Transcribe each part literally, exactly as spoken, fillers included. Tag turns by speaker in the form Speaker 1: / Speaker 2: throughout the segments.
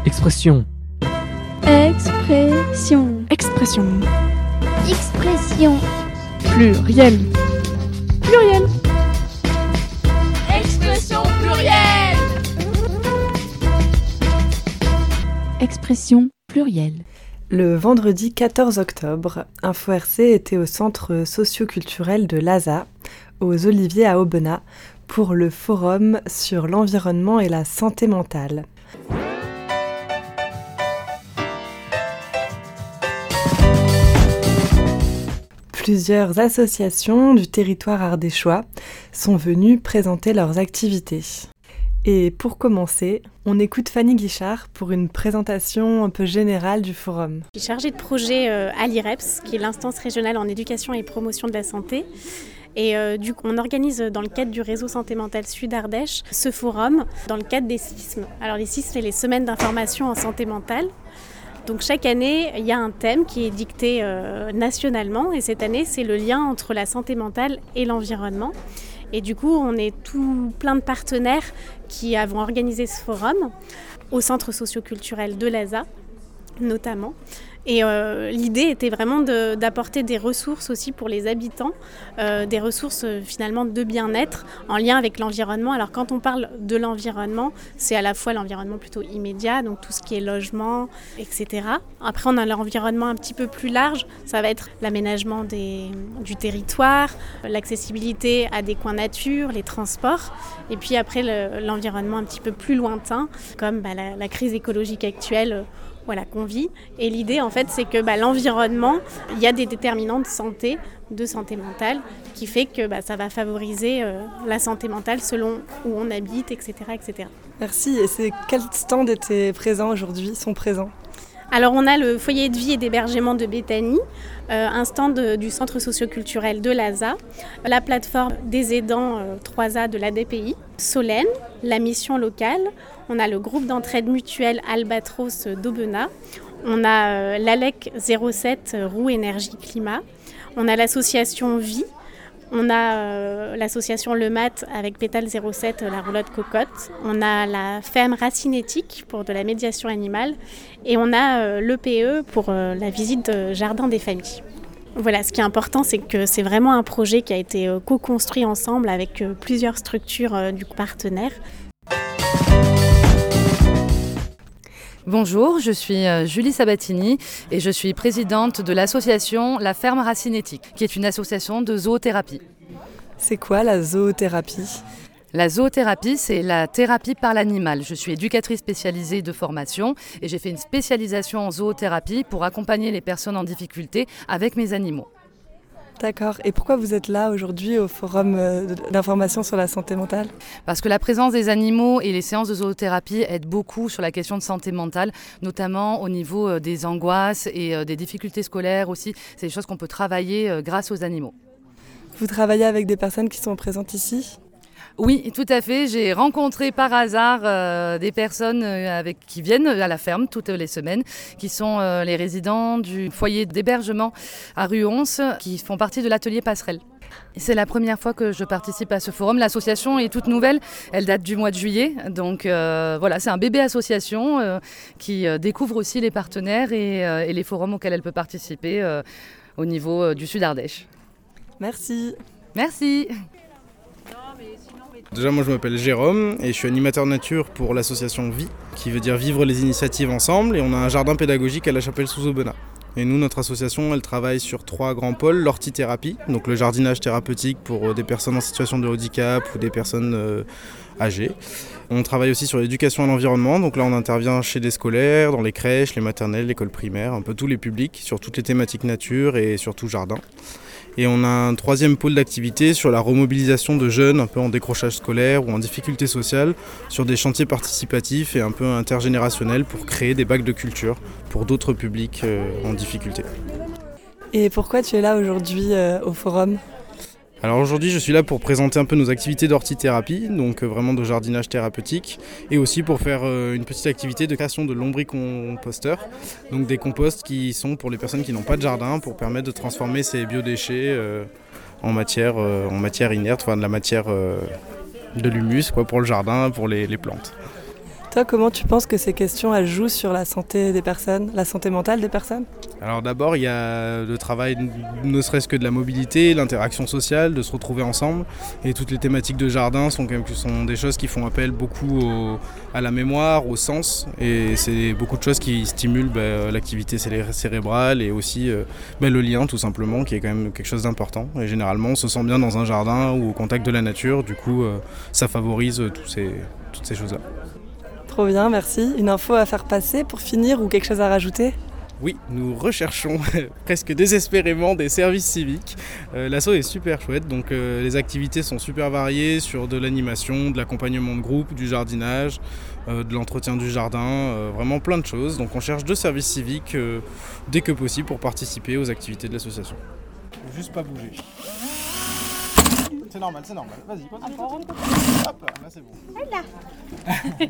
Speaker 1: Expression.
Speaker 2: Expression.
Speaker 3: Expression.
Speaker 2: Expression.
Speaker 3: Pluriel. Pluriel.
Speaker 4: Expression plurielle.
Speaker 5: Expression plurielle.
Speaker 6: Le vendredi quatorze octobre, Info R C était au centre socio-culturel de l'A S A, aux Oliviers à Aubenas, pour le forum sur l'environnement et la santé mentale. Plusieurs associations du territoire ardéchois sont venues présenter leurs activités. Et pour commencer, on écoute Fanny Guichard pour une présentation un peu générale du forum.
Speaker 7: Je suis chargée de projet à l'I R E P S, qui est l'instance régionale en éducation et promotion de la santé. Et euh, du coup, on organise dans le cadre du réseau Santé Mentale Sud Ardèche ce forum dans le cadre des S I S M. Alors les S I S M, c'est les semaines d'information en santé mentale. Donc chaque année, il y a un thème qui est dicté euh, nationalement et cette année, c'est le lien entre la santé mentale et l'environnement. Et du coup, on est tout plein de partenaires qui avons organisé ce forum au centre socio-culturel de l'A S A notamment. Et euh, l'idée était vraiment de, d'apporter des ressources aussi pour les habitants, euh, des ressources euh, finalement de bien-être en lien avec l'environnement. Alors quand on parle de l'environnement, c'est à la fois l'environnement plutôt immédiat, donc tout ce qui est logement, et cetera. Après on a l'environnement un petit peu plus large, ça va être l'aménagement des, du territoire, l'accessibilité à des coins nature, les transports. Et puis après le, l'environnement un petit peu plus lointain, comme bah, la, la crise écologique actuelle, Voilà, qu'on vit. Et l'idée, en fait, c'est que bah, l'environnement, il y a des déterminants de santé, de santé mentale, qui fait que bah, ça va favoriser euh, la santé mentale selon où on habite, et cetera, et cetera.
Speaker 6: Merci. Et c'est quels stands étaient présents aujourd'hui, sont présents ?
Speaker 7: Alors, on a le foyer de vie et d'hébergement de Béthanie, euh, un stand du centre socio-culturel de l'A S A, la plateforme des aidants euh, trois A de l'A D P I, Solène, la mission locale. On a le groupe d'entraide mutuelle Albatros d'Aubenas. On a euh, l'ALEC zéro sept Roue Énergie Climat. On a l'association Vie. On a euh, l'association Le Mat avec Pétale zéro sept, la roulotte cocotte. On a la ferme Racinétique pour de la médiation animale. Et on a euh, l'E P E pour euh, la visite de jardin des familles. Voilà, ce qui est important, c'est que c'est vraiment un projet qui a été euh, co-construit ensemble avec euh, plusieurs structures euh, du coup, partenaires.
Speaker 8: Bonjour, je suis Julie Sabatini et je suis présidente de l'association La Ferme Racinétique, qui est une association de zoothérapie.
Speaker 6: C'est quoi la zoothérapie ?
Speaker 8: La zoothérapie, c'est la thérapie par l'animal. Je suis éducatrice spécialisée de formation et j'ai fait une spécialisation en zoothérapie pour accompagner les personnes en difficulté avec mes animaux.
Speaker 6: D'accord. Et pourquoi vous êtes là aujourd'hui au forum d'information sur la santé mentale ?
Speaker 8: Parce que la présence des animaux et les séances de zoothérapie aident beaucoup sur la question de santé mentale, notamment au niveau des angoisses et des difficultés scolaires aussi. C'est des choses qu'on peut travailler grâce aux animaux.
Speaker 6: Vous travaillez avec des personnes qui sont présentes ici ?
Speaker 8: Oui, tout à fait. J'ai rencontré par hasard euh, des personnes euh, avec, qui viennent à la ferme toutes les semaines, qui sont euh, les résidents du foyer d'hébergement à Ruonce, qui font partie de l'atelier Passerelle. C'est la première fois que je participe à ce forum. L'association est toute nouvelle, elle date du mois de juillet. Donc euh, voilà, c'est un bébé association euh, qui euh, découvre aussi les partenaires et, euh, et les forums auxquels elle peut participer euh, au niveau euh, du Sud Ardèche.
Speaker 6: Merci.
Speaker 8: Merci.
Speaker 9: Déjà, moi je m'appelle Jérôme et je suis animateur nature pour l'association Vie, qui veut dire vivre les initiatives ensemble, et on a un jardin pédagogique à la chapelle sous Aubenas. Et nous, notre association, elle travaille sur trois grands pôles: l'hortithérapie, donc le jardinage thérapeutique pour des personnes en situation de handicap ou des personnes euh, âgées. On travaille aussi sur l'éducation à l'environnement, donc là on intervient chez des scolaires, dans les crèches, les maternelles, l'école primaire, un peu tous les publics, sur toutes les thématiques nature et surtout jardin. Et on a un troisième pôle d'activité sur la remobilisation de jeunes un peu en décrochage scolaire ou en difficulté sociale, sur des chantiers participatifs et un peu intergénérationnels pour créer des bacs de culture pour d'autres publics euh, en difficulté.
Speaker 6: Et pourquoi tu es là aujourd'hui euh, au forum ?
Speaker 9: Alors aujourd'hui, je suis là pour présenter un peu nos activités d'hortithérapie, donc euh, vraiment de jardinage thérapeutique, et aussi pour faire euh, une petite activité de création de lombricomposteurs, donc des composts qui sont pour les personnes qui n'ont pas de jardin, pour permettre de transformer ces biodéchets euh, en matière, euh, en matière inerte, enfin de la matière euh, de l'humus quoi, pour le jardin, pour les, les plantes.
Speaker 6: Toi, comment tu penses que ces questions elles jouent sur la santé des personnes, la santé mentale des personnes ?
Speaker 9: Alors d'abord, il y a le travail, ne serait-ce que de la mobilité, l'interaction sociale, de se retrouver ensemble. Et toutes les thématiques de jardin sont, quand même, sont des choses qui font appel beaucoup au, à la mémoire, au sens. Et c'est beaucoup de choses qui stimulent bah, l'activité cérébrale et aussi euh, bah, le lien, tout simplement, qui est quand même quelque chose d'important. Et généralement, on se sent bien dans un jardin ou au contact de la nature. Du coup, euh, ça favorise tous ces, toutes ces choses-là.
Speaker 6: Trop bien, merci. Une info à faire passer pour finir ou quelque chose à rajouter ?
Speaker 9: Oui, nous recherchons presque désespérément des services civiques. Euh, l'asso est super chouette, donc euh, les activités sont super variées sur de l'animation, de l'accompagnement de groupe, du jardinage, euh, de l'entretien du jardin, euh, vraiment plein de choses. Donc on cherche deux services civiques euh, dès que possible pour participer aux activités de l'association. Faut juste pas bouger. C'est normal, c'est normal. Vas-y, continue. Hop, là c'est bon.
Speaker 2: Voilà.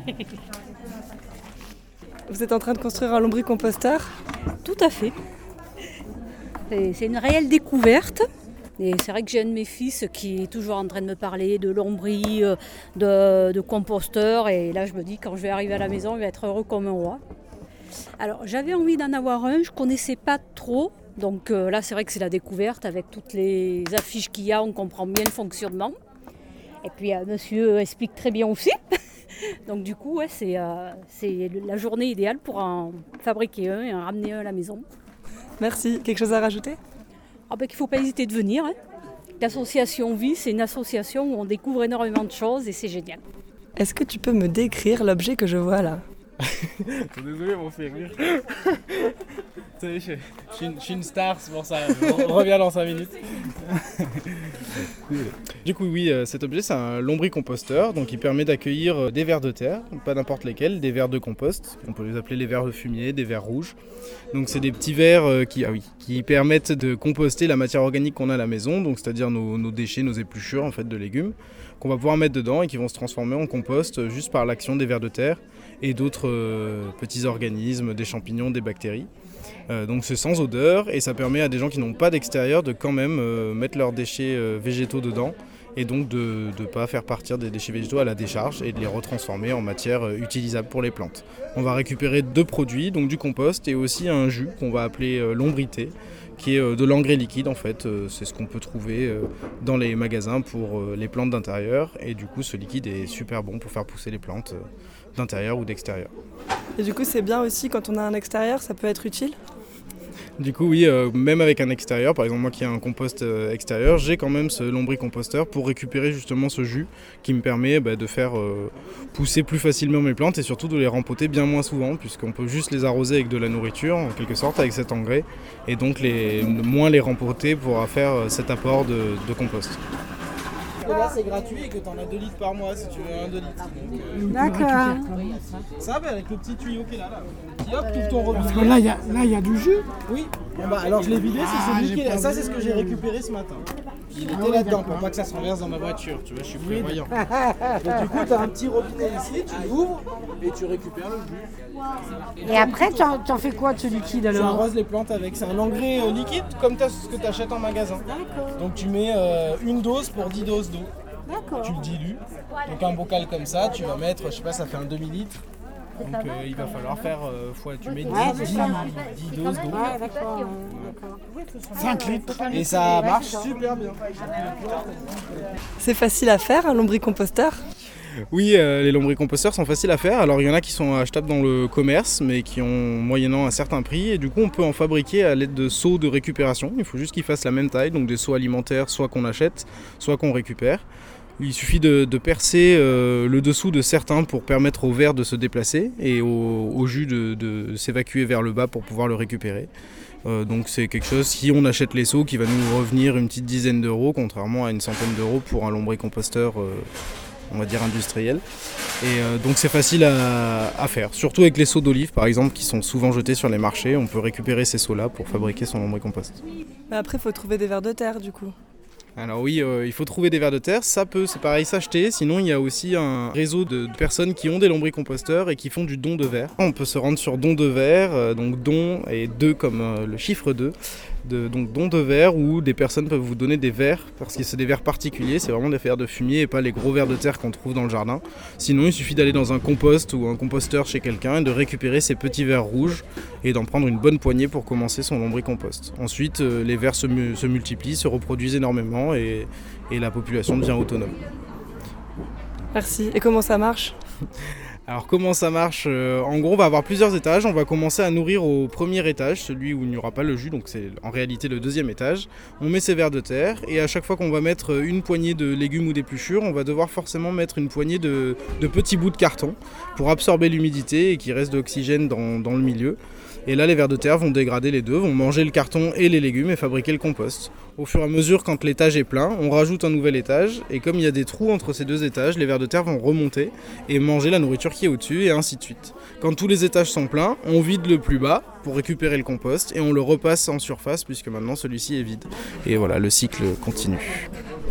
Speaker 6: Vous êtes en train de construire un lombricomposteur ?
Speaker 1: Tout à fait. Et c'est une réelle découverte. Et c'est vrai que j'ai un de mes fils qui est toujours en train de me parler de lombris, de, de composteur. Et là, je me dis, quand je vais arriver à la maison, il va être heureux comme un roi. Alors, j'avais envie d'en avoir un. Je ne connaissais pas trop. Donc euh, là, c'est vrai que c'est la découverte. Avec toutes les affiches qu'il y a, on comprend bien le fonctionnement. Et puis, euh, monsieur explique très bien aussi. Donc du coup, ouais, c'est, euh, c'est la journée idéale pour en fabriquer un et en ramener un à la maison.
Speaker 6: Merci. Quelque chose à rajouter ?
Speaker 1: Ah ben, qu'il ne faut pas hésiter de venir. Hein. L'association Vie, c'est une association où on découvre énormément de choses et c'est génial.
Speaker 6: Est-ce que tu peux me décrire l'objet que je vois là ?
Speaker 9: Désolé, on fait rire. Je suis, une, je suis une star, c'est pour ça. On revient dans cinq minutes. Du coup, oui, cet objet, c'est un lombricomposteur. Donc, il permet d'accueillir des vers de terre, pas n'importe lesquels, des vers de compost. On peut les appeler les vers de fumier, des vers rouges. Donc, c'est des petits vers qui, ah oui, qui permettent de composter la matière organique qu'on a à la maison, donc c'est-à-dire nos, nos déchets, nos épluchures en fait, de légumes, qu'on va pouvoir mettre dedans et qui vont se transformer en compost juste par l'action des vers de terre et d'autres euh, petits organismes, des champignons, des bactéries. Euh, donc c'est sans odeur et ça permet à des gens qui n'ont pas d'extérieur de quand même euh, mettre leurs déchets euh, végétaux dedans et donc de ne pas faire partir des déchets végétaux à la décharge et de les retransformer en matière euh, utilisable pour les plantes. On va récupérer deux produits, donc du compost et aussi un jus qu'on va appeler euh, lombrité, qui est euh, de l'engrais liquide en fait. Euh, c'est ce qu'on peut trouver euh, dans les magasins pour euh, les plantes d'intérieur et du coup ce liquide est super bon pour faire pousser les plantes euh, d'intérieur ou d'extérieur.
Speaker 6: Et du coup c'est bien aussi quand on a un extérieur, ça peut être utile ?
Speaker 9: Du coup oui, euh, même avec un extérieur, par exemple moi qui ai un compost euh, extérieur, j'ai quand même ce lombricomposteur pour récupérer justement ce jus qui me permet bah, de faire euh, pousser plus facilement mes plantes et surtout de les rempoter bien moins souvent puisqu'on peut juste les arroser avec de la nourriture en quelque sorte avec cet engrais et donc les, moins les rempoter pour faire cet apport de, de compost. Là c'est gratuit et que tu en as deux litres par mois si tu veux un deux litres. Donc, euh,
Speaker 2: D'accord.
Speaker 9: Ça, bah, avec le petit tuyau qui est là, là. Qui hop, tout ton robinet.
Speaker 5: Parce que là, il y a, là, il y a du jus.
Speaker 9: Oui. Bon, bah, alors je l'ai vidé, c'est celui qui est là. Ça, c'est ce que j'ai récupéré ce matin. Il était ah, là-dedans pour pas que ça se renverse dans ma voiture. Tu vois, je suis prévoyant. Donc du coup, tu as un petit robinet ici, tu l'ouvres et tu récupères le jus.
Speaker 2: Et après, tu en, tu en fais quoi de ce liquide alors ?
Speaker 9: Tu arroses les plantes avec. C'est un engrais euh, liquide comme t'as, ce que tu achètes en magasin.
Speaker 2: D'accord.
Speaker 9: Donc tu mets euh, une dose pour dix doses d'eau.
Speaker 2: D'accord.
Speaker 9: Tu le dilues. Donc un bocal comme ça, tu vas mettre, je sais pas, ça fait un demi-litre. Donc euh, il va falloir faire euh, fois, tu mets dix,
Speaker 2: Ouais,
Speaker 9: dix, dix doses d'eau.
Speaker 2: Ouais, d'accord. d'accord.
Speaker 5: cinq litres.
Speaker 9: Et ça marche super bien.
Speaker 6: C'est facile à faire un lombricomposteur ?
Speaker 9: Oui, euh, les lombricomposteurs sont faciles à faire. Alors il y en a qui sont achetables dans le commerce, mais qui ont moyennant un certain prix. Et du coup, on peut en fabriquer à l'aide de seaux de récupération. Il faut juste qu'ils fassent la même taille, donc des seaux alimentaires, soit qu'on achète, soit qu'on récupère. Il suffit de, de percer euh, le dessous de certains pour permettre au verre de se déplacer et au, au jus de, de s'évacuer vers le bas pour pouvoir le récupérer. Euh, donc c'est quelque chose, si on achète les seaux, qui va nous revenir une petite dizaine d'euros, contrairement à une centaine d'euros pour un lombricomposteur, euh, on va dire industriel. Et euh, donc c'est facile à, à faire, surtout avec les seaux d'olive par exemple, qui sont souvent jetés sur les marchés. On peut récupérer ces seaux-là pour fabriquer son lombricompost.
Speaker 6: Mais après, il faut trouver des vers de terre du coup.
Speaker 9: Alors oui, euh, il faut trouver des vers de terre, ça peut, c'est pareil, s'acheter. Sinon, il y a aussi un réseau de personnes qui ont des lombricomposteurs et qui font du don de vers. On peut se rendre sur don de vers, euh, donc don et deux comme euh, le chiffre deux. De, donc don de vers où des personnes peuvent vous donner des vers, parce que c'est des vers particuliers, c'est vraiment des vers de fumier et pas les gros vers de terre qu'on trouve dans le jardin. Sinon, il suffit d'aller dans un compost ou un composteur chez quelqu'un et de récupérer ces petits vers rouges et d'en prendre une bonne poignée pour commencer son lombricompost. Ensuite, euh, les vers se, mu- se multiplient, se reproduisent énormément et, et la population devient autonome.
Speaker 6: Merci. Et comment ça marche ?
Speaker 9: Alors comment ça marche ? euh, En gros, on va avoir plusieurs étages. On va commencer à nourrir au premier étage, celui où il n'y aura pas le jus, donc c'est en réalité le deuxième étage. On met ses vers de terre et à chaque fois qu'on va mettre une poignée de légumes ou d'épluchures, on va devoir forcément mettre une poignée de, de petits bouts de carton pour absorber l'humidité et qu'il reste de l'oxygène dans, dans le milieu. Et là, les vers de terre vont dégrader les deux, vont manger le carton et les légumes et fabriquer le compost. Au fur et à mesure, quand l'étage est plein, on rajoute un nouvel étage. Et comme il y a des trous entre ces deux étages, les vers de terre vont remonter et manger la nourriture qui est au-dessus et ainsi de suite. Quand tous les étages sont pleins, on vide le plus bas pour récupérer le compost et on le repasse en surface puisque maintenant celui-ci est vide. Et voilà, le cycle continue.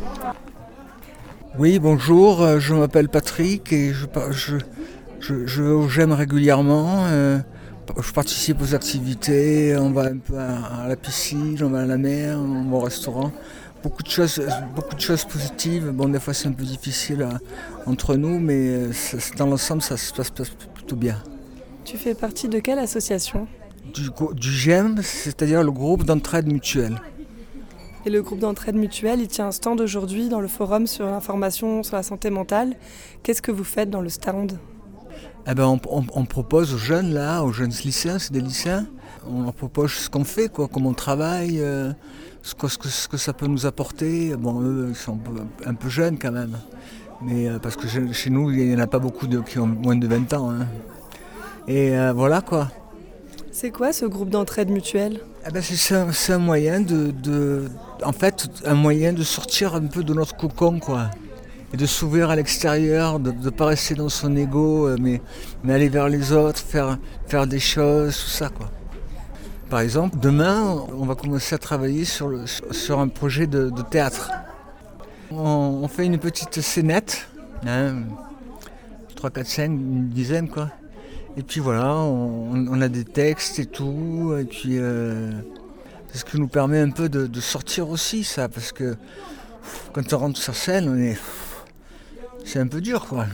Speaker 10: Oui, bonjour, je m'appelle Patrick et je, je, je, je vais au GEM régulièrement. Euh... Je participe aux activités, on va un peu à la piscine, on va à la mer, on va au restaurant. Beaucoup de choses, beaucoup de choses positives. Bon, des fois c'est un peu difficile à, entre nous, mais ça, dans l'ensemble ça se passe plutôt bien.
Speaker 6: Tu fais partie de quelle association ?
Speaker 10: Du, du GEM, c'est-à-dire le groupe d'entraide mutuelle.
Speaker 6: Et le groupe d'entraide mutuelle, il tient un stand aujourd'hui dans le forum sur l'information sur la santé mentale. Qu'est-ce que vous faites dans le stand ?
Speaker 10: Eh ben on, on, on propose aux jeunes, là, aux jeunes lycéens, c'est des lycéens, on leur propose ce qu'on fait, quoi, comment on travaille, euh, ce, que, ce, que, ce que ça peut nous apporter. Bon, eux, ils sont un peu, un peu jeunes quand même, mais euh, parce que chez nous, il n'y en a pas beaucoup de, qui ont moins de vingt ans. Hein. Et euh, voilà, quoi.
Speaker 6: C'est quoi ce groupe d'entraide mutuelle ?
Speaker 10: Eh ben, c'est, un, c'est un moyen de, de, en fait, un moyen de sortir un peu de notre cocon, quoi. Et de s'ouvrir à l'extérieur, de ne pas rester dans son ego, mais, mais aller vers les autres, faire, faire des choses, tout ça, quoi. Par exemple, demain, on va commencer à travailler sur, le, sur un projet de, de théâtre. On, on fait une petite scénette, hein, trois, quatre, cinq, une dizaine, quoi. Et puis voilà, on, on a des textes et tout, et puis euh, c'est ce qui nous permet un peu de, de sortir aussi, ça, parce que quand on rentre sur scène, on est... C'est un peu dur, quoi.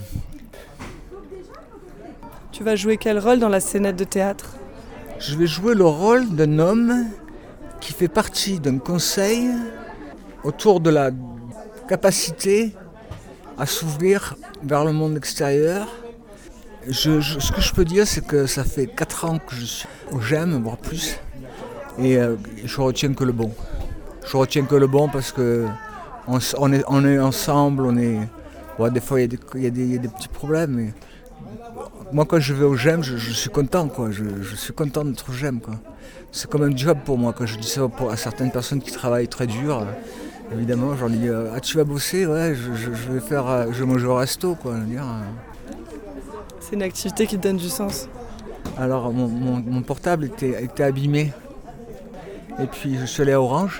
Speaker 6: Tu vas jouer quel rôle dans la scénette de théâtre ?
Speaker 10: Je vais jouer le rôle d'un homme qui fait partie d'un conseil autour de la capacité à s'ouvrir vers le monde extérieur. Je, je, ce que je peux dire, c'est que ça fait quatre ans que je suis au GEM, voire plus, et euh, je retiens que le bon. Je retiens que le bon parce que on, on, est, on est ensemble, on est... Bon, des fois, il y, y, y a des petits problèmes, mais moi, quand je vais au GEM, je, je suis content, quoi. Je, je suis content d'être au GEM, quoi. C'est comme un job pour moi, quand je dis ça pour, à certaines personnes qui travaillent très dur. Euh, évidemment, je leur dis euh, ah, tu vas bosser ? Ouais, je, je, je vais faire, euh, je mange au resto, quoi. Dire, euh...
Speaker 6: C'est une activité qui te donne du sens.
Speaker 10: Alors, mon, mon, mon portable était, était abîmé. Et puis, je suis allé à Orange.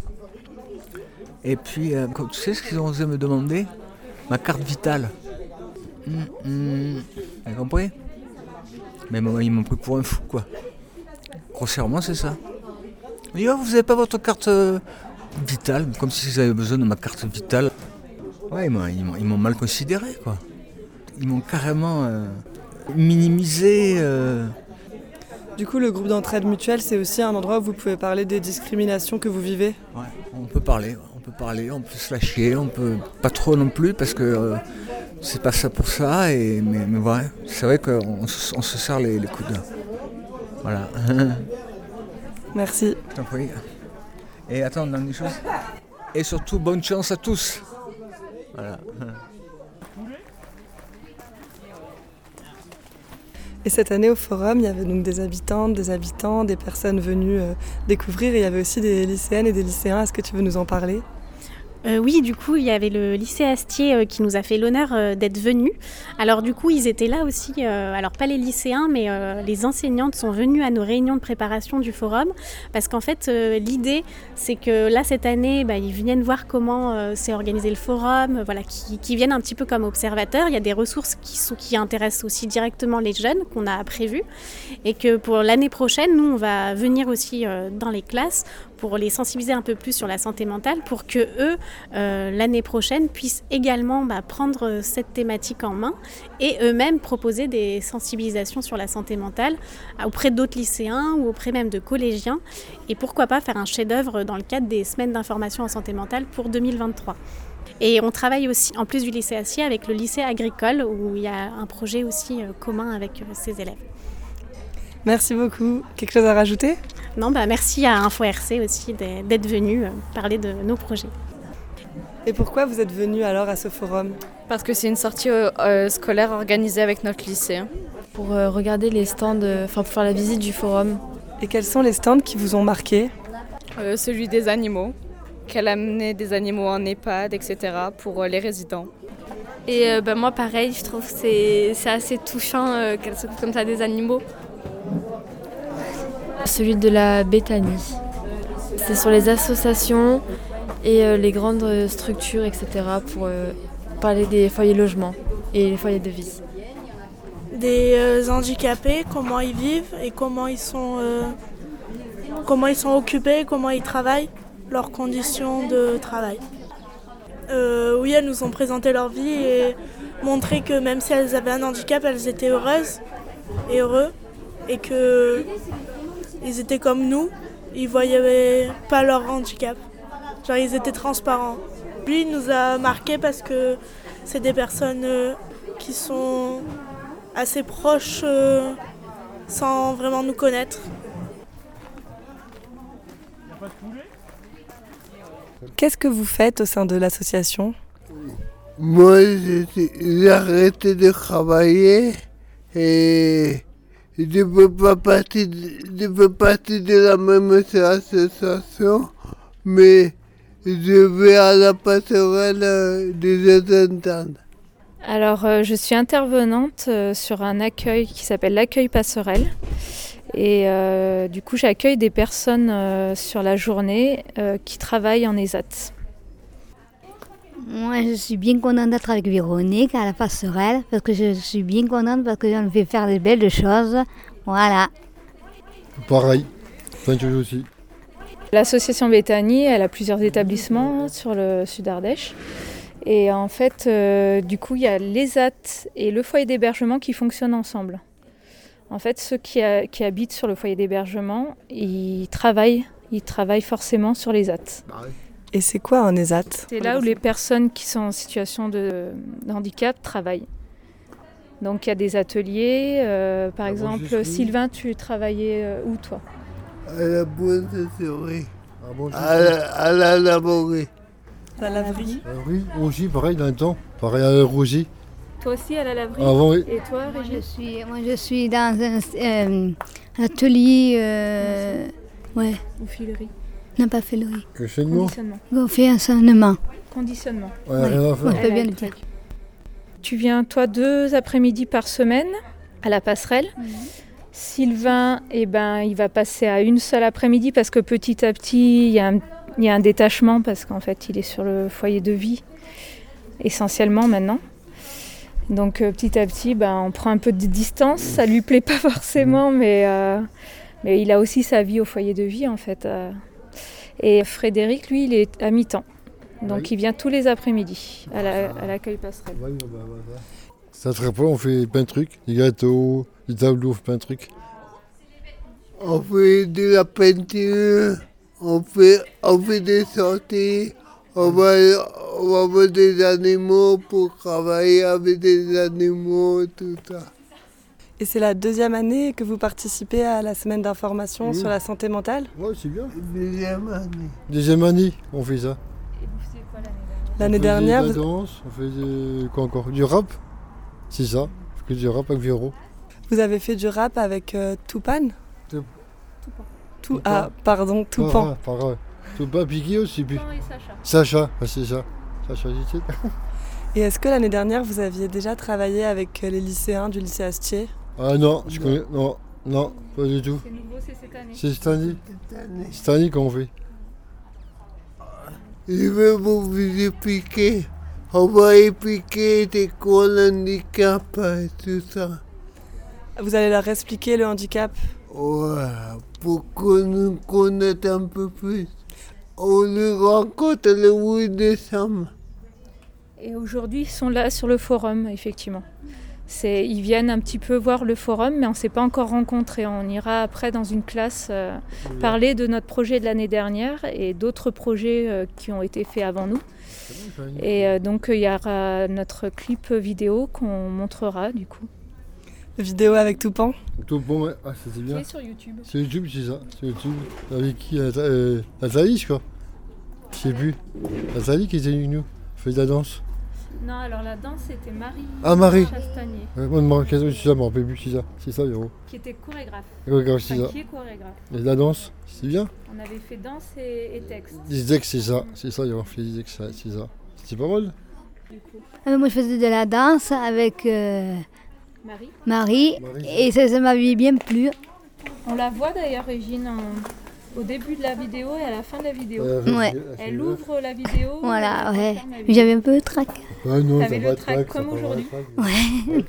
Speaker 10: Et puis, euh, tu sais ce qu'ils ont osé me demander ? Ma carte vitale. Mmh, mmh. Vous compris ? Mais ils m'ont pris pour un fou, quoi. Grossièrement, c'est ça. Ils disent, oh, vous n'avez pas votre carte euh, vitale, comme s'ils avaient besoin de ma carte vitale. Ouais, ils m'ont, ils m'ont, ils m'ont mal considéré, quoi. Ils m'ont carrément euh, minimisé. Euh...
Speaker 6: Du coup, le groupe d'entraide mutuelle, c'est aussi un endroit où vous pouvez parler des discriminations que vous vivez ?
Speaker 10: Ouais, on peut parler. On peut parler, on peut se lâcher, on peut pas trop non plus parce que euh, c'est pas ça pour ça, et, mais, mais ouais, c'est vrai qu'on se, on se serre les, les coudes. Voilà.
Speaker 6: Merci.
Speaker 10: Je t'en prie. Et attends, on a une chose. Et surtout, bonne chance à tous. Voilà.
Speaker 6: Et cette année au forum, il y avait donc des habitantes, des habitants, des personnes venues euh, découvrir, et il y avait aussi des lycéennes et des lycéens. Est-ce que tu veux nous en parler ?
Speaker 7: Euh, oui, du coup, il y avait le lycée Astier euh, qui nous a fait l'honneur euh, d'être venu. Alors du coup, ils étaient là aussi, euh, alors pas les lycéens, mais euh, les enseignantes sont venues à nos réunions de préparation du forum, parce qu'en fait, euh, l'idée, c'est que là, cette année, bah, ils viennent voir comment euh, s'est organisé le forum, euh, voilà, qui, qui viennent un petit peu comme observateurs. Il y a des ressources qui, sont, qui intéressent aussi directement les jeunes, qu'on a prévues, et que pour l'année prochaine, nous, on va venir aussi euh, dans les classes pour les sensibiliser un peu plus sur la santé mentale, pour que eux, euh, l'année prochaine, puissent également bah, prendre cette thématique en main et eux-mêmes proposer des sensibilisations sur la santé mentale auprès d'autres lycéens ou auprès même de collégiens, et pourquoi pas faire un chef-d'œuvre dans le cadre des semaines d'information en santé mentale pour deux mille vingt-trois. Et on travaille aussi, en plus du lycée Astier, avec le lycée agricole, où il y a un projet aussi euh, commun avec euh, ses élèves.
Speaker 6: Merci beaucoup. Quelque chose à rajouter ?
Speaker 7: Non, bah merci à Info R C aussi d'être venu euh, parler de nos projets.
Speaker 6: Et pourquoi vous êtes venu alors à ce forum ?
Speaker 11: Parce que c'est une sortie euh, scolaire organisée avec notre lycée.
Speaker 3: Pour euh, regarder les stands, enfin euh, pour faire la visite du forum.
Speaker 6: Et quels sont les stands qui vous ont marqué ?
Speaker 11: euh, Celui des animaux, qu'elle a amené des animaux en EHPAD, et cetera pour euh, les résidents.
Speaker 3: Et euh, bah, moi pareil, je trouve que c'est, c'est assez touchant euh, qu'elle s'occupe comme ça des animaux. Celui de la Béthanie. C'est sur les associations et euh, les grandes structures, et cetera pour euh, parler des foyers logement et les foyers de vie.
Speaker 12: Des euh, handicapés, comment ils vivent et comment ils sont, euh, comment ils sont occupés, comment ils travaillent, leurs conditions de travail. Euh, oui, elles nous ont présenté leur vie et montré que même si elles avaient un handicap, elles étaient heureuses et heureux et que ils étaient comme nous, ils ne voyaient pas leur handicap. Genre, ils étaient transparents. Lui, il nous a marqué parce que c'est des personnes euh, qui sont assez proches euh, sans vraiment nous connaître.
Speaker 6: Qu'est-ce que vous faites au sein de l'association ?
Speaker 13: Moi, j'ai arrêté de travailler et je ne peux pas partir de, peux partir de la même association, mais je vais à la passerelle des ententes.
Speaker 14: Alors, euh, je suis intervenante euh, sur un accueil qui s'appelle l'accueil passerelle. Et euh, du coup, j'accueille des personnes euh, sur la journée euh, qui travaillent en ESAT.
Speaker 15: Moi, je suis bien contente d'être avec Véronique à la passerelle parce que je suis bien contente parce qu'on fait faire des belles choses. Voilà.
Speaker 16: Pareil, plein de choses aussi.
Speaker 14: L'association Béthanie, elle a plusieurs établissements sur le sud Ardèche. Et en fait, euh, du coup, il y a l'ESAT et le foyer d'hébergement qui fonctionnent ensemble. En fait, ceux qui, a, qui habitent sur le foyer d'hébergement, ils travaillent, ils travaillent forcément sur l'ESAT.
Speaker 6: Et c'est quoi un ESAT ?
Speaker 14: C'est là où les personnes qui sont en situation de, de handicap travaillent. Donc il y a des ateliers. Euh, par ah exemple, bon, Sylvain, tu travaillais euh, où toi ?
Speaker 13: À la boîte de théorie. Ah bon, à, la, à la laverie.
Speaker 6: La laverie.
Speaker 16: Euh, oui, aussi, pareil, dans le temps. Pareil à la Roger.
Speaker 14: Toi aussi à la laverie ?
Speaker 16: Avant, oui.
Speaker 14: Et toi, Régis ?
Speaker 15: je suis, Moi, je suis dans un euh, atelier... Euh, ouais.
Speaker 14: Ou filerie ?
Speaker 15: Non, pas filerie.
Speaker 16: Conditionnement.
Speaker 15: Conditionnement.
Speaker 14: Conditionnement.
Speaker 16: Ouais, ouais. Rien à faire.
Speaker 15: Ouais, bien le dire.
Speaker 14: Tu viens, toi, deux après-midi par semaine à la passerelle. Mmh. Sylvain, eh ben, il va passer à une seule après-midi parce que petit à petit, il y a un, il y a un détachement parce qu'en fait, il est sur le foyer de vie, essentiellement maintenant. Donc euh, petit à petit, ben, on prend un peu de distance. Ça lui plaît pas forcément, mais, euh, mais il a aussi sa vie au foyer de vie, en fait. Euh. Et Frédéric, lui, il est à mi-temps. Donc oui. Il vient tous les après-midi à, la, à l'accueil passerelle.
Speaker 16: Ouais, bah, bah, bah. Ça se rappelle, on fait plein de trucs, des gâteaux, des tableaux, on fait plein de trucs.
Speaker 13: On fait de la peinture, on fait, on fait des sorties, on va, on va voir des animaux pour travailler avec des animaux, tout ça.
Speaker 6: Et c'est la deuxième année que vous participez à la semaine d'information oui. sur la santé mentale ?
Speaker 16: Oui, c'est bien.
Speaker 13: Deuxième année.
Speaker 16: Deuxième année, on fait ça.
Speaker 14: Et vous faisiez quoi l'année dernière ?
Speaker 6: L'année dernière,
Speaker 16: on faisait de la danse, on faisait quoi encore ? Du rap, c'est ça. On fait du rap avec Véro.
Speaker 6: Vous avez fait du rap avec euh, Toupan ?
Speaker 16: Tout.
Speaker 6: Tout, ah, pardon, Toupan.
Speaker 16: Para, Tu peux pas piquer aussi puis.
Speaker 14: Et Sacha.
Speaker 16: Sacha, ah, c'est ça. Sacha Gittet.
Speaker 6: Et est-ce que l'année dernière, vous aviez déjà travaillé avec les lycéens du lycée Astier?
Speaker 16: Ah non, je connais. Non, non, pas du tout.
Speaker 14: C'est nouveau, c'est cette année.
Speaker 16: C'est cette année. Cette année qu'on fait.
Speaker 13: Je vais vous expliquer. On va expliquer c'est quoi le handicap et tout ça.
Speaker 6: Vous allez leur expliquer le handicap?
Speaker 13: Ouais, pour qu'on nous connaisse un peu plus. On le rencontre le huit décembre.
Speaker 14: Et aujourd'hui, ils sont là sur le forum, effectivement. C'est, ils viennent un petit peu voir le forum, mais on ne s'est pas encore rencontrés. On ira après dans une classe euh, parler de notre projet de l'année dernière et d'autres projets euh, qui ont été faits avant nous. Et euh, donc, il y aura notre clip vidéo qu'on montrera, du coup.
Speaker 6: Vidéo avec Toupan?
Speaker 16: Toupan, ouais. Ah, c'était bien.
Speaker 14: C'est sur YouTube.
Speaker 16: Sur YouTube, c'est ça. Sur YouTube. Avec qui? euh, Nathalie, je crois. Je sais plus. Nathalie qui était avec nous. Fait de la danse.
Speaker 14: Non, alors la danse, c'était Marie
Speaker 16: Ah, Marie
Speaker 14: Chastanier.
Speaker 16: Ouais, moi, moi, c'est ça, je me rappelle plus, c'est ça. C'est ça, Véro.
Speaker 14: Qui était chorégraphe.
Speaker 16: Chorégraphe, c'est
Speaker 14: Enfin,
Speaker 16: ça.
Speaker 14: qui est chorégraphe.
Speaker 16: Et la danse, c'est bien.
Speaker 14: On avait fait danse et, et texte.
Speaker 16: Des textes, c'est ça. C'est ça, il y a fait des textes, c'est ça. C'est pas mal.
Speaker 15: Ah, moi, je faisais de la danse avec euh,
Speaker 14: Marie.
Speaker 15: Marie,
Speaker 16: Marie.
Speaker 15: et ça, ça m'avait bien plu.
Speaker 14: On la voit d'ailleurs, Régine, en- au début de la vidéo et à la fin de la vidéo.
Speaker 15: Ouais, ouais.
Speaker 14: Elle ouvre la vidéo.
Speaker 15: Voilà,
Speaker 14: et elle
Speaker 15: ouais.
Speaker 14: referme la
Speaker 15: Mais
Speaker 14: vidéo.
Speaker 15: j'avais un peu de trac.
Speaker 16: Ah non,
Speaker 14: T'avais
Speaker 16: ça
Speaker 14: le
Speaker 16: va
Speaker 14: trac
Speaker 16: trac,
Speaker 14: comme
Speaker 16: ça va
Speaker 14: aujourd'hui.
Speaker 16: trac.
Speaker 15: Ouais.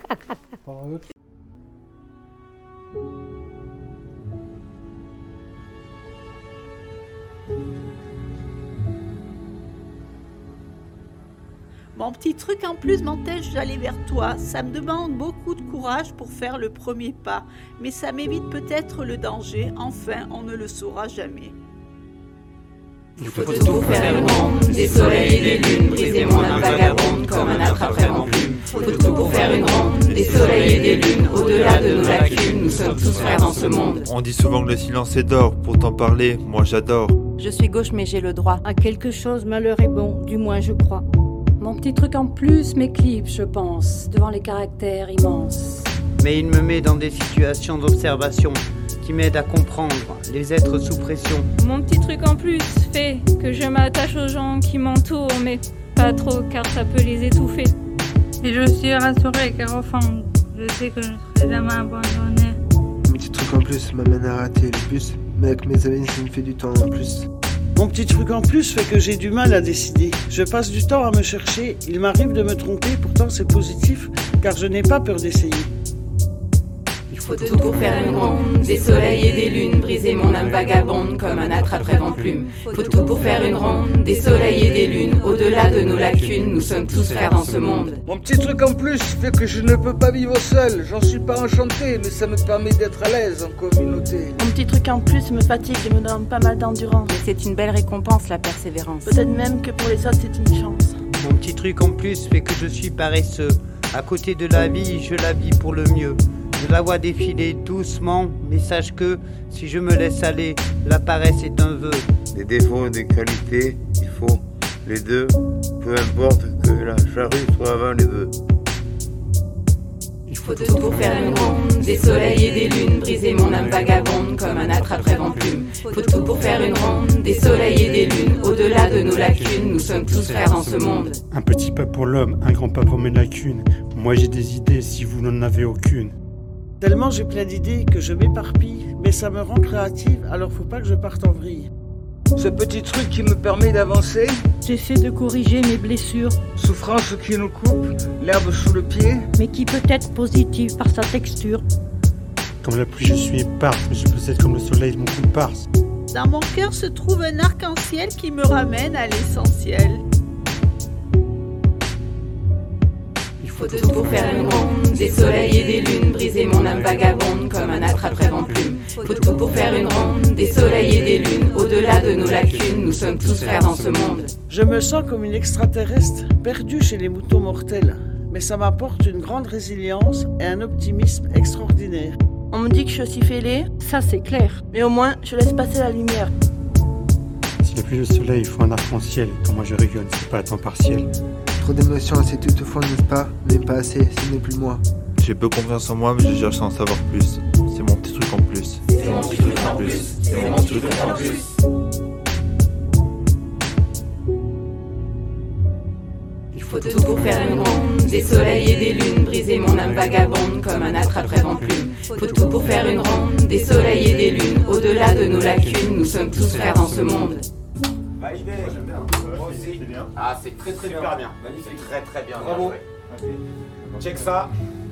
Speaker 17: Mon petit truc en plus m'empêche d'aller vers toi. Ça me demande beaucoup de courage pour faire le premier pas, mais ça m'évite peut-être le danger. Enfin, on ne le saura jamais.
Speaker 18: Il faut tout pour faire une ronde, des soleils et des lunes, briser mon âme vagabonde comme un attrape-rêve en plume. Faut tout pour faire une ronde, des soleils et des lunes, au-delà de nos lacunes, nous sommes tous frères dans ce monde.
Speaker 19: On dit souvent que le silence est d'or, pourtant parler, moi j'adore.
Speaker 20: Je suis gauche mais j'ai le droit. À quelque chose, malheur est bon, du moins je crois. Mon petit truc en plus m'éclipse, je pense, devant les caractères immenses.
Speaker 21: Mais il me met dans des situations d'observation qui m'aident à comprendre les êtres sous pression.
Speaker 14: Mon petit truc en plus fait que je m'attache aux gens qui m'entourent, mais pas trop car ça peut les étouffer.
Speaker 22: Et je suis rassurée car au fond, je sais que je ne serai jamais abandonnée.
Speaker 23: Mon petit truc en plus m'amène à rater le bus, mais avec mes amis ça me fait du temps en plus.
Speaker 24: Mon petit truc en plus fait que j'ai du mal à décider. Je passe du temps à me chercher, il m'arrive de me tromper, pourtant c'est positif, car je n'ai pas peur d'essayer.
Speaker 18: Il faut tout pour faire une ronde, des soleils et des lunes, briser mon âme vagabonde comme un attrape-rêve en plume. Faut tout pour faire une ronde, des soleils et des lunes, au-delà de nos lacunes, nous sommes tous frères dans ce monde.
Speaker 10: Mon petit truc en plus fait que je ne peux pas vivre seul. J'en suis pas enchanté, mais ça me permet d'être à l'aise en communauté.
Speaker 12: Mon petit truc en plus me fatigue et me donne pas mal d'endurance.
Speaker 20: Mais c'est une belle récompense, la persévérance.
Speaker 12: Peut-être même que pour les autres c'est une chance.
Speaker 21: Mon petit truc en plus fait que je suis paresseux. À côté de la vie, je la vis pour le mieux. Je la vois défiler doucement, mais sache que si je me laisse aller, la paresse est un vœu.
Speaker 19: Des défauts et des qualités, il faut les deux, peu importe que la charrue soit avant les bœufs.
Speaker 18: Il faut tout pour faire une ronde, des soleils et des lunes, briser mon âme vagabonde comme un attrape-rêve en plume. Faut tout pour faire une ronde, des soleils et des lunes, au-delà de nos lacunes, nous sommes tous frères dans ce monde.
Speaker 25: Un petit pas pour l'homme, un grand pas pour mes lacunes. Moi j'ai des idées si vous n'en avez aucune.
Speaker 24: Tellement j'ai plein d'idées que je m'éparpille, mais ça me rend créative, alors faut pas que je parte en vrille.
Speaker 10: Ce petit truc qui me permet d'avancer.
Speaker 20: J'essaie de corriger mes blessures.
Speaker 10: Souffrance qui nous coupe, l'herbe sous le pied.
Speaker 20: Mais qui peut être positive par sa texture.
Speaker 25: Comme la pluie je suis éparse, mais je peux être comme le soleil de mon comparse.
Speaker 17: Dans mon cœur se trouve un arc-en-ciel qui me ramène à l'essentiel.
Speaker 18: Faut tout pour faire une ronde, des soleils et des lunes, briser mon âme vagabonde comme un attrape-rêve en plume. Faut tout pour faire une ronde, des soleils et des lunes, au-delà de nos lacunes, nous sommes tous frères dans ce monde.
Speaker 24: Je me sens comme une extraterrestre, perdue chez les moutons mortels. Mais ça m'apporte une grande résilience et un optimisme extraordinaire.
Speaker 12: On me dit que je suis fêlée, ça c'est clair. Mais au moins, je laisse passer la lumière.
Speaker 25: Si la pluie et le soleil, il faut un arc-en-ciel. Quand moi je rayonne, c'est pas à temps partiel.
Speaker 23: Trop d'émotions, c'est toutefois, n'est-ce pas? Mais pas assez, ce n'est plus moi.
Speaker 19: J'ai peu confiance en moi, mais je cherche à en savoir plus. C'est mon petit truc en plus.
Speaker 18: C'est mon petit truc en plus, c'est mon petit truc en plus. Faut tout pour faire une ronde, des soleils et des lunes, briser mon âme vagabonde comme un attrape-rêve en plume. Faut tout pour faire une ronde, des soleils et des lunes, au-delà de nos lacunes, nous sommes tous frères en ce monde.
Speaker 1: Validé. Moi aussi. Ah, c'est très très super bien. Magnifique. Très très bien. Bravo. Check ça.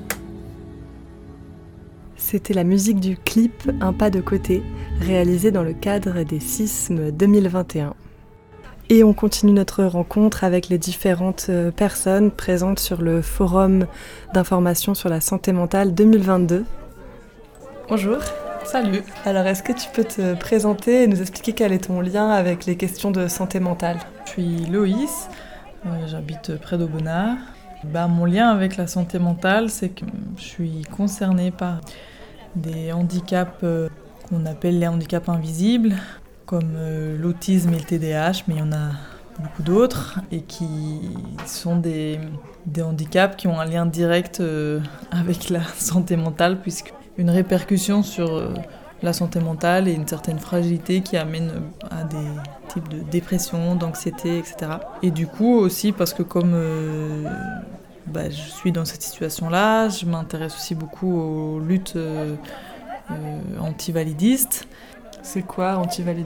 Speaker 6: C'était la musique du clip Un pas de côté, réalisé dans le cadre des S I S M deux mille vingt et un. Et on continue notre rencontre avec les différentes personnes présentes sur le forum d'information sur la santé mentale deux mille vingt-deux. Bonjour.
Speaker 2: Salut.
Speaker 6: Alors, est-ce que tu peux te présenter et nous expliquer quel est ton lien avec les questions de santé mentale ?
Speaker 2: Je suis Loïs, euh, j'habite près d'Aubenas. Bah, mon lien avec la santé mentale, c'est que je suis concernée par des handicaps euh, qu'on appelle les handicaps invisibles, comme euh, l'autisme et le T D A H, mais il y en a beaucoup d'autres, et qui sont des, des handicaps qui ont un lien direct euh, avec la santé mentale, puisque une répercussion sur euh, la santé mentale et une certaine fragilité qui amène à des types de dépression, d'anxiété, et cetera. Et du coup aussi parce que comme euh, bah, je suis dans cette situation-là, je m'intéresse aussi beaucoup aux luttes euh, euh, anti-validistes.
Speaker 6: C'est quoi anti-validiste ?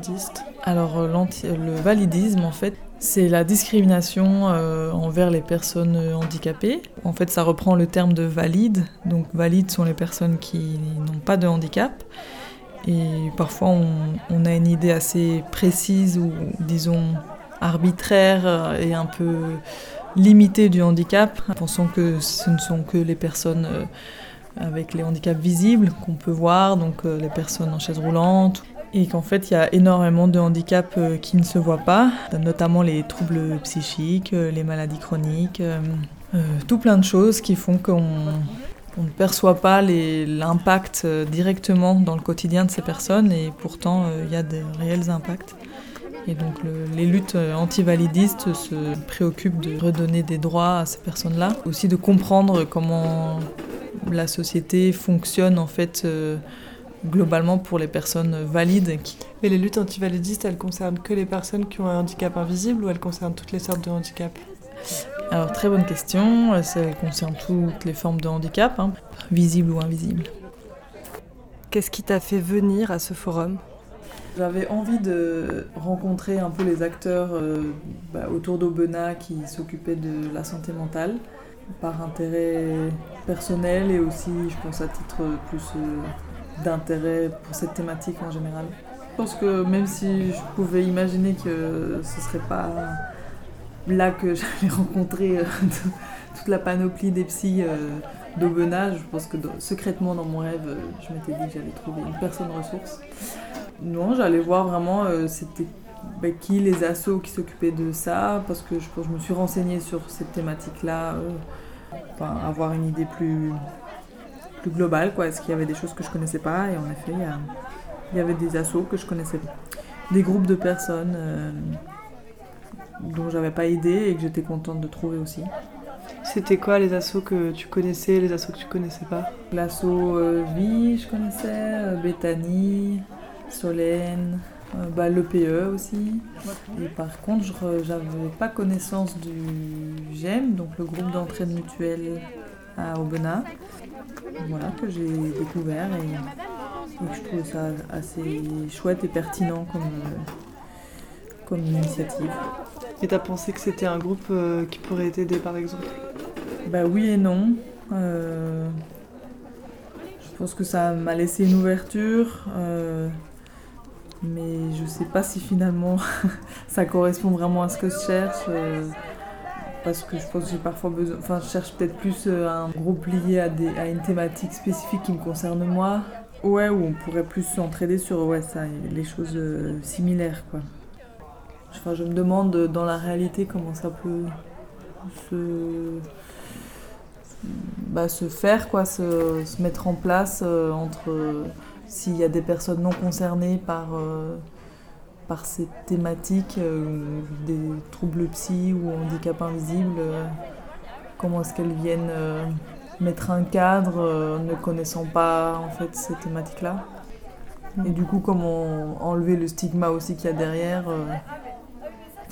Speaker 2: Alors l'anti- le validisme en fait, c'est la discrimination euh, envers les personnes handicapées. En fait, ça reprend le terme de valide. Donc, valides sont les personnes qui n'ont pas de handicap. Et parfois, on, on a une idée assez précise ou, disons, arbitraire et un peu limitée du handicap, pensant que ce ne sont que les personnes euh, avec les handicaps visibles qu'on peut voir, donc euh, les personnes en chaise roulante. Et qu'en fait, il y a énormément de handicaps euh, qui ne se voient pas, notamment les troubles psychiques, euh, les maladies chroniques, euh, euh, tout plein de choses qui font qu'on on ne perçoit pas les, l'impact euh, directement dans le quotidien de ces personnes, et pourtant, euh, il y a de réels impacts. Et donc, le, les luttes anti-validistes se préoccupent de redonner des droits à ces personnes-là, aussi de comprendre comment la société fonctionne, en fait, euh, globalement pour les personnes valides.
Speaker 6: Mais les luttes antivalidistes, elles concernent que les personnes qui ont un handicap invisible ou elles concernent toutes les sortes de handicap ?
Speaker 2: Alors, très bonne question. Ça concerne toutes les formes de handicap, hein, visibles ou invisibles.
Speaker 6: Qu'est-ce qui t'a fait venir à ce forum ?
Speaker 2: J'avais envie de rencontrer un peu les acteurs euh, bah, autour d'Aubenas qui s'occupaient de la santé mentale, par intérêt personnel et aussi, je pense, à titre plus euh, d'intérêt pour cette thématique en général. Je pense que même si je pouvais imaginer que ce serait pas là que j'allais rencontrer euh, toute la panoplie des psys euh, d'Aubenas, je pense que dans, secrètement dans mon rêve, euh, je m'étais dit que j'allais trouver une personne ressource. Non, j'allais voir vraiment euh, c'était bah, qui les assos qui s'occupaient de ça, parce que je, je me suis renseignée sur cette thématique-là, euh, enfin, avoir une idée plus, plus globale, quoi. Est-ce qu'il y avait des choses que je connaissais pas ? Et en effet, il y, a, il y avait des assos que je connaissais pas. Des groupes de personnes euh, dont j'avais pas idée et que j'étais contente de trouver aussi.
Speaker 6: C'était quoi les assos que tu connaissais, les assos que tu connaissais pas ?
Speaker 2: L'asso euh, Vie, je connaissais, euh, Bethany, Solène, euh, bah, l'E P E aussi. Et par contre, je n'avais pas connaissance du G E M, donc le groupe d'entraide mutuelle à Aubenas. Voilà, que j'ai découvert et, et que je trouvais ça assez chouette et pertinent comme, euh, comme initiative.
Speaker 6: Et t'as pensé que c'était un groupe euh, qui pourrait t'aider par exemple ?
Speaker 2: Bah oui et non. Euh, je pense que ça m'a laissé une ouverture. Euh, mais je sais pas si finalement ça correspond vraiment à ce que je cherche, euh, parce que je pense que j'ai parfois besoin, enfin je cherche peut-être plus un groupe lié à, des, à une thématique spécifique qui me concerne moi, ouais, où on pourrait plus s'entraider sur ouais, ça, les choses euh, similaires, quoi. Enfin, je me demande dans la réalité comment ça peut se, bah, se faire, quoi, se, se mettre en place euh, entre euh, s'il y a des personnes non concernées par, euh, par ces thématiques, euh, des troubles psy ou handicap invisibles, euh, comment est-ce qu'elles viennent euh, mettre un cadre euh, ne connaissant pas en fait ces thématiques-là. Et du coup, comment enlever le stigma aussi qu'il y a derrière. Euh,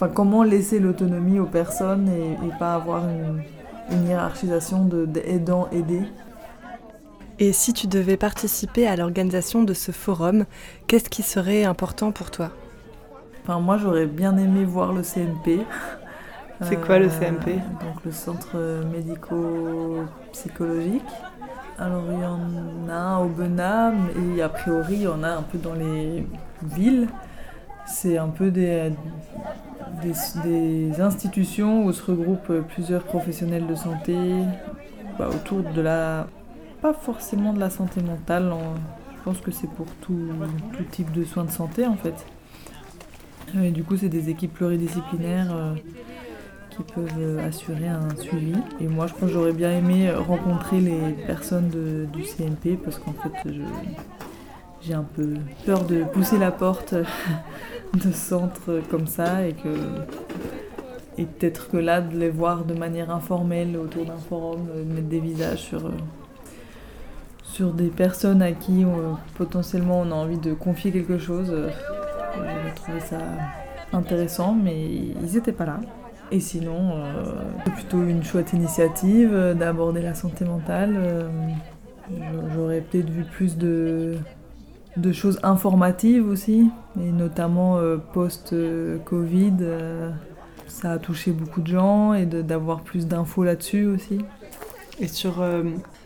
Speaker 2: enfin, comment laisser l'autonomie aux personnes et, et pas avoir une, une hiérarchisation de, d'aidant-aidé.
Speaker 6: Et si tu devais participer à l'organisation de ce forum, qu'est-ce qui serait important pour toi ?
Speaker 2: Enfin, moi, j'aurais bien aimé voir le C M P.
Speaker 6: C'est quoi le C M P ?
Speaker 2: Donc le centre médico-psychologique. Alors il y en a un au Benham et a priori il y en a un peu dans les villes. C'est un peu des, des, des institutions où se regroupent plusieurs professionnels de santé bah, autour de la... pas forcément de la santé mentale. Je pense que c'est pour tout, tout type de soins de santé en fait. Et du coup c'est des équipes pluridisciplinaires euh, qui peuvent assurer un suivi. Et moi, je pense que j'aurais bien aimé rencontrer les personnes de, du C M P parce qu'en fait, je, j'ai un peu peur de pousser la porte de centres comme ça et que et peut-être que là, de les voir de manière informelle autour d'un forum, de mettre des visages sur, sur des personnes à qui on, potentiellement on a envie de confier quelque chose, j'ai trouvé ça intéressant, mais ils n'étaient pas là. Et sinon, euh, c'est plutôt une chouette initiative euh, d'aborder la santé mentale. Euh, j'aurais peut-être vu plus de, de choses informatives aussi, et notamment euh, post-Covid. Euh, ça a touché beaucoup de gens et de, d'avoir plus d'infos là-dessus aussi.
Speaker 6: Et sur... Euh...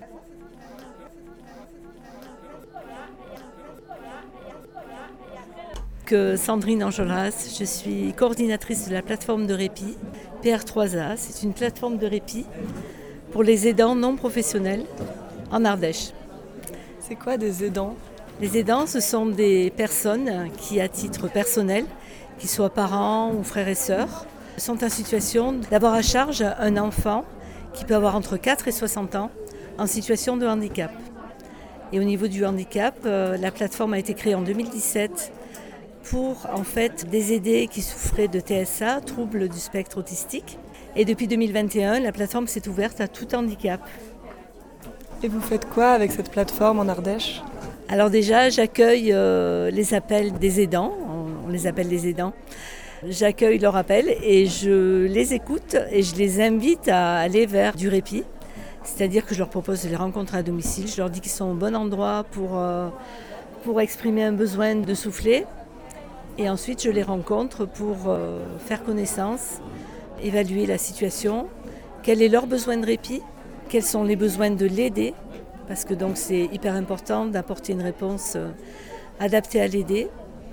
Speaker 4: Que Sandrine Enjolras, je suis coordinatrice de la plateforme de répit P R trois A. C'est une plateforme de répit pour les aidants non professionnels en Ardèche.
Speaker 6: C'est quoi des aidants ?
Speaker 4: Les aidants, ce sont des personnes qui, à titre personnel, qu'ils soient parents ou frères et sœurs, sont en situation d'avoir à charge un enfant qui peut avoir entre quatre et soixante ans en situation de handicap. Et au niveau du handicap, euh, la plateforme a été créée en deux mille dix-sept pour en fait des aidés qui souffraient de T S A, troubles du spectre autistique. Et depuis deux mille vingt et un, la plateforme s'est ouverte à tout handicap.
Speaker 6: Et vous faites quoi avec cette plateforme en Ardèche ?
Speaker 4: Alors déjà, j'accueille euh, les appels des aidants, on, on les appelle les aidants. J'accueille leurs appels et je les écoute et je les invite à aller vers du répit. C'est-à-dire que je leur propose de les rencontrer à domicile, je leur dis qu'ils sont au bon endroit pour, euh, pour exprimer un besoin de souffler. Et ensuite, je les rencontre pour euh, faire connaissance, évaluer la situation, quel est leur besoin de répit, quels sont les besoins de l'aider, parce que donc c'est hyper important d'apporter une réponse euh, adaptée à l'aider.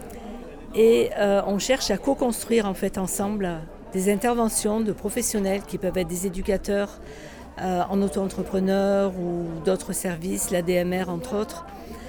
Speaker 4: Et euh, on cherche à co-construire en fait ensemble des interventions de professionnels qui peuvent être des éducateurs euh, en auto-entrepreneurs ou d'autres services, l'A D M R entre autres,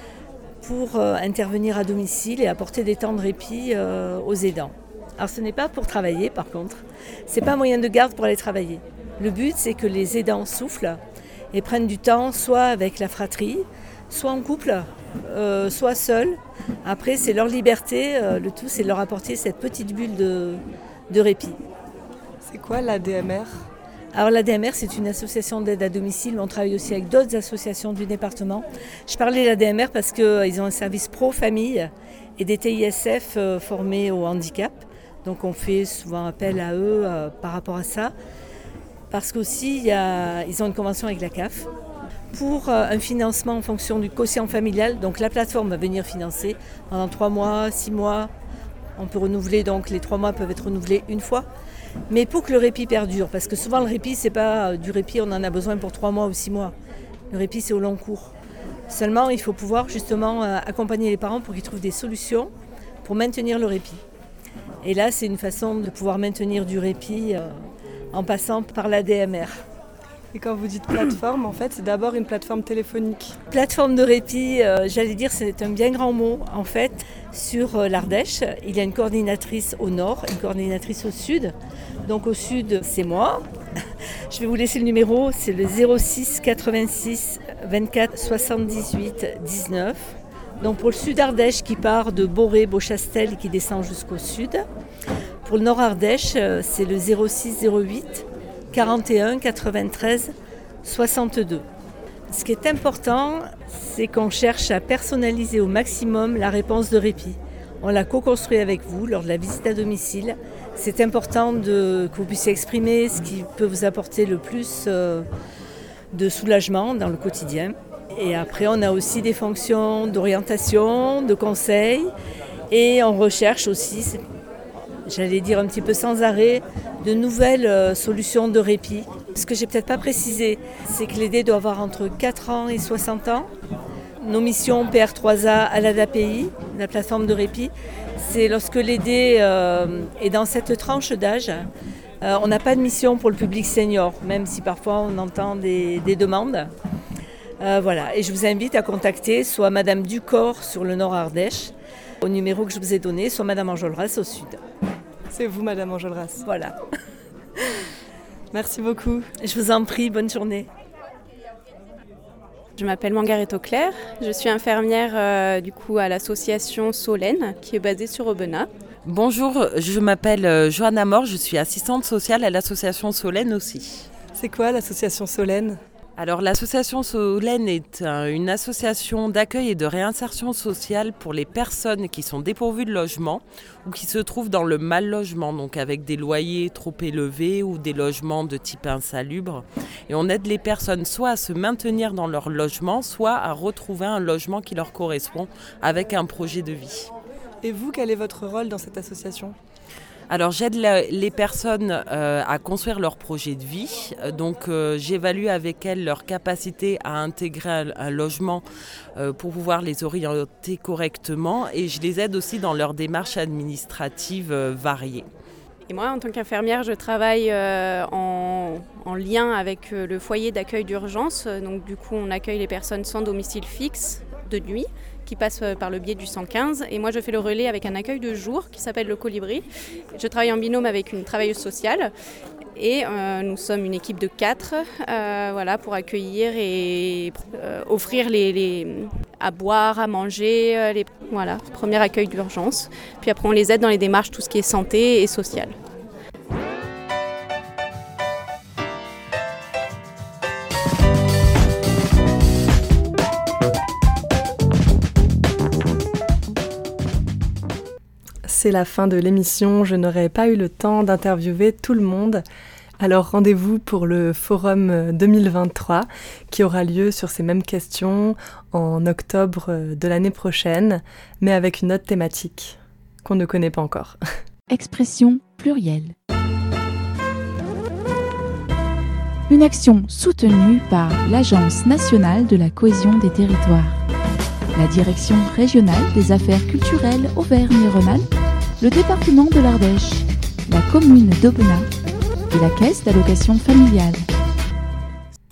Speaker 4: pour euh, intervenir à domicile et apporter des temps de répit euh, aux aidants. Alors ce n'est pas pour travailler par contre, ce n'est pas un moyen de garde pour aller travailler. Le but c'est que les aidants soufflent et prennent du temps soit avec la fratrie, soit en couple, euh, soit seuls. Après c'est leur liberté, euh, le tout c'est de leur apporter cette petite bulle de, de répit.
Speaker 6: C'est quoi l'A D M R ?
Speaker 4: Alors l'A D M R, c'est une association d'aide à domicile, mais on travaille aussi avec d'autres associations du département. Je parlais de l'A D M R parce qu'ils ont un service pro-famille et des T I S F euh, formés au handicap. Donc on fait souvent appel à eux euh, par rapport à ça. Parce qu'aussi, y a, ils ont une convention avec la C A F pour euh, un financement en fonction du quotient familial. Donc la plateforme va venir financer pendant trois mois, six mois. On peut renouveler, donc les trois mois peuvent être renouvelés une fois. Mais pour que le répit perdure, parce que souvent le répit, c'est pas du répit, on en a besoin pour trois mois ou six mois. Le répit, c'est au long cours. Seulement, il faut pouvoir justement accompagner les parents pour qu'ils trouvent des solutions pour maintenir le répit. Et là, c'est une façon de pouvoir maintenir du répit euh, en passant par l'A D M R.
Speaker 6: Et quand vous dites plateforme, en fait, c'est d'abord une plateforme téléphonique.
Speaker 4: Plateforme de répit, euh, j'allais dire, c'est un bien grand mot. En fait, sur euh, l'Ardèche, il y a une coordinatrice au nord, une coordinatrice au sud. Donc au sud, c'est moi. Je vais vous laisser le numéro, c'est le zéro six quatre-vingt-six vingt-quatre soixante-dix-huit dix-neuf. Donc pour le sud Ardèche qui part de Boré, Beauchastel et qui descend jusqu'au sud. Pour le nord Ardèche, c'est le zéro six zéro huit quarante et un quatre-vingt-treize soixante-deux. Ce qui est important, c'est qu'on cherche à personnaliser au maximum la réponse de répit. On l'a co-construit avec vous lors de la visite à domicile, C'est important de, que vous puissiez exprimer ce qui peut vous apporter le plus euh, de soulagement dans le quotidien. Et après, on a aussi des fonctions d'orientation, de conseil, et on recherche aussi, j'allais dire un petit peu sans arrêt, de nouvelles euh, solutions de répit. Ce que j'ai peut-être pas précisé, c'est que l'aidé doit avoir entre quatre ans et soixante ans. Nos missions P R trois A à l'A D A P I, la plateforme de répit, c'est lorsque l'aidé euh, est dans cette tranche d'âge. Euh, on n'a pas de mission pour le public senior, même si parfois on entend des, des demandes. Euh, voilà. Et je vous invite à contacter soit Madame Ducor sur le Nord Ardèche, au numéro que je vous ai donné, soit Madame Enjolras au Sud.
Speaker 6: C'est vous, Madame Enjolras.
Speaker 4: Voilà.
Speaker 6: Merci beaucoup.
Speaker 4: Je vous en prie, bonne journée.
Speaker 5: Je m'appelle Margarethe Auclair, je suis infirmière euh, du coup à l'association Solène qui est basée sur Aubenas.
Speaker 7: Bonjour, je m'appelle Johanna Mort, je suis assistante sociale à l'association Solène aussi.
Speaker 6: C'est quoi l'association Solène ?
Speaker 7: Alors l'association Solène est un, une association d'accueil et de réinsertion sociale pour les personnes qui sont dépourvues de logement ou qui se trouvent dans le mal logement, donc avec des loyers trop élevés ou des logements de type insalubre. Et on aide les personnes soit à se maintenir dans leur logement, soit à retrouver un logement qui leur correspond avec un projet de vie.
Speaker 6: Et vous, quel est votre rôle dans cette association ?
Speaker 7: Alors j'aide la, les personnes euh, à construire leur projet de vie, donc euh, j'évalue avec elles leur capacité à intégrer un, un logement euh, pour pouvoir les orienter correctement et je les aide aussi dans leurs démarches administratives euh, variées.
Speaker 5: Et moi, en tant qu'infirmière, je travaille euh, en, en lien avec euh, le foyer d'accueil d'urgence. Donc du coup, on accueille les personnes sans domicile fixe de nuit, qui passe par le biais du cent quinze. Et moi, je fais le relais avec un accueil de jour qui s'appelle le Colibri. Je travaille en binôme avec une travailleuse sociale. Et euh, nous sommes une équipe de quatre euh, voilà, pour accueillir et euh, offrir les, les, à boire, à manger, euh, les voilà, premier accueil d'urgence. Puis après, on les aide dans les démarches, tout ce qui est santé et social.
Speaker 6: C'est la fin de l'émission, je n'aurai pas eu le temps d'interviewer tout le monde. Alors rendez-vous pour le forum deux mille vingt-trois qui aura lieu sur ces mêmes questions en octobre de l'année prochaine, mais avec une autre thématique qu'on ne connaît pas encore.
Speaker 8: Expression plurielle. Une action soutenue par l'Agence nationale de la cohésion des territoires, la Direction régionale des affaires culturelles Auvergne-Rhône-Alpes, le département de l'Ardèche, la commune d'Aubenas et la Caisse d'allocation familiale.